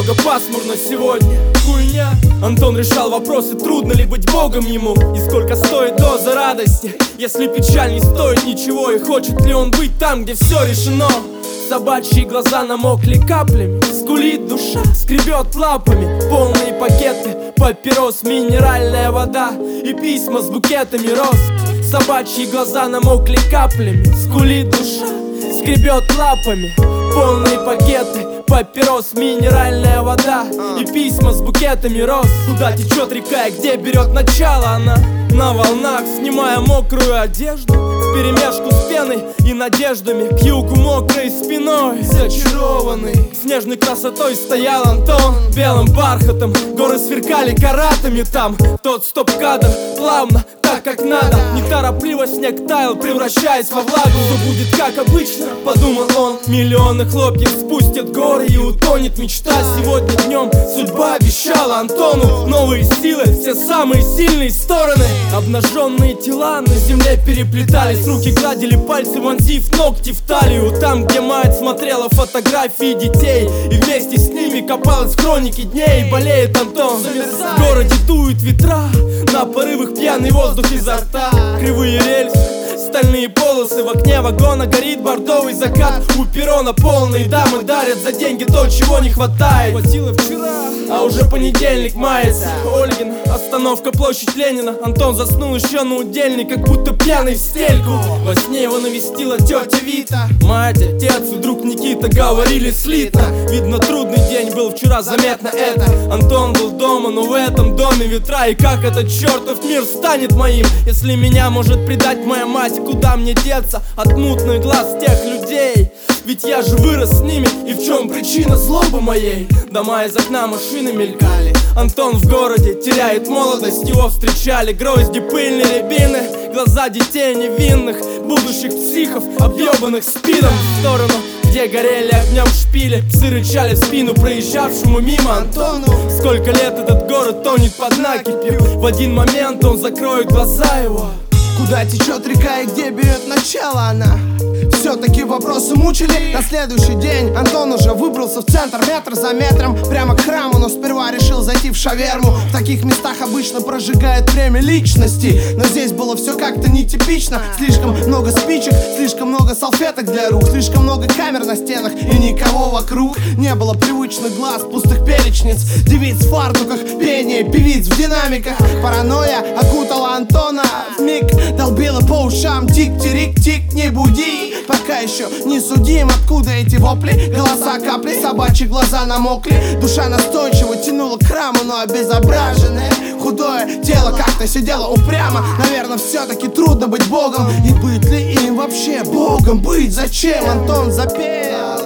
немного пасмурно сегодня. Хуйня. Антон решал вопросы, трудно ли быть богом ему. И сколько стоит доза радости, если печаль не стоит ничего. И хочет ли он быть там, где все решено. Собачьи глаза намокли каплями, скулит душа, скребет лапами. Полные пакеты папирос, минеральная вода и письма с букетами роз. Собачьи глаза намокли каплями, скулит душа, скребет лапами. Полные пакеты папирос, минеральная вода и письма с букетами роз. Куда течет река и где берет начало она? На волнах, снимая мокрую одежду, вперемешку с пеной и надеждами. К югу мокрой спиной, зачарованный снежной красотой стоял Антон. Белым бархатом горы сверкали каратами там. Тот стоп-кадр плавно, так как надо. Неторопливо снег таял, превращаясь во влагу. Все будет как обычно, подумал он. Миллионы хлопьев спустят горы и утонет мечта. Сегодня днем судьба обещала Антону новые силы, все самые сильные стороны. Обнаженные тела на земле переплетались, руки гладили пальцы, вонзив ногти в талию. Там, где мать смотрела фотографии детей и вместе с ними копалась в хронике дней. Болеет Антон, в городе дуют ветра, на порывах пьяный воздух изо рта. Кривые рельсы, стальные полосы, в окне вагона горит бордовый закат. У перрона полные дамы дарят за деньги то, чего не хватает. Хватило вчера, а уже понедельник мается. Ольгин, остановка, площадь Ленина. Антон заснул еще на удельный, как будто пьяный в стельку. Во сне его навестила тетя Вита. Мать, отец и друг Никита говорили слитно. Видно, трудный день был вчера, заметно это. Антон был дома, но в этом доме ветра. И как этот чертов мир станет моим, если меня может предать моя мать? Куда мне деться от мутных глаз тех людей? Ведь я же вырос с ними, и в чем причина злобы моей? Дома из окна машины мелькали. Антон в городе теряет молодость, его встречали грозди, пыльные рябины. Глаза детей невинных, будущих психов, объебанных спидом. В сторону, где горели огнем шпили, псы рычали в спину проезжавшему мимо Антону. Сколько лет этот город тонет под накипью, в один момент он закроет глаза его. Куда течет река и где берет начало она? Все-таки вопросы мучили. На следующий день Антон уже выбрался в центр, метр за метром, прямо к храму, но сперва решил зайти в шаверму. В таких местах обычно прожигает время личности, но здесь было все как-то нетипично. Слишком много спичек, слишком много салфеток для рук, слишком много камер на стенах и никого вокруг. Не было привычных глаз, пустых перечниц, девиц в фартуках, пение певиц в динамиках. Паранойя окутала Антона вмиг, долбила по ушам тик-тирик-тик, не буди. Пока еще не судим, откуда эти вопли. Голоса капли, собачьи глаза намокли. Душа настойчиво тянула к храму, но обезображенное худое тело как-то сидело упрямо. Наверное, все-таки трудно быть богом. И быть ли им вообще богом? Быть зачем? Антон запел.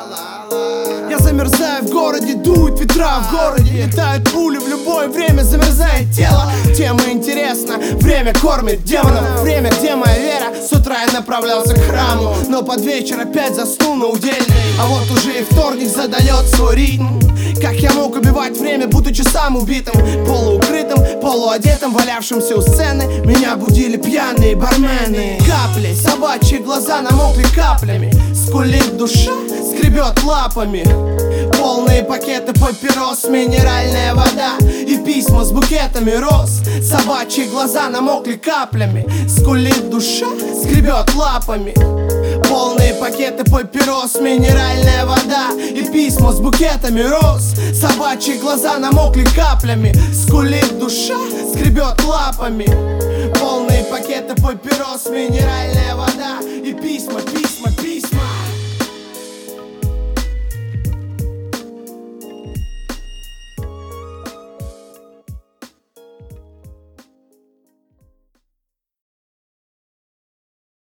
Я замерзаю в городе, дуют ветра в городе, летают пули в любое время, замерзает тело. Тема интересна, время кормит демонов. Время, где моя вера, с утра я направлялся к храму, но под вечер опять заснул на удельной. А вот уже и вторник задает свой ритм. Как я мог убивать время, будучи сам убитым, полуукрытым, полуодетым, валявшимся у сцены? Меня будили пьяные бармены. Капли, собачьи глаза намокли каплями, скулит душа, скребет лапами. Полные пакеты папирос, минеральная вода и письма с букетами роз. Собачьи глаза намокли каплями, скулит душа, скребет лапами. Полные пакеты папирос, минеральная вода и письма с букетами роз. Собачьи глаза намокли каплями, скулит душа, скребет лапами. Полные пакеты папирос, минеральная вода и письма.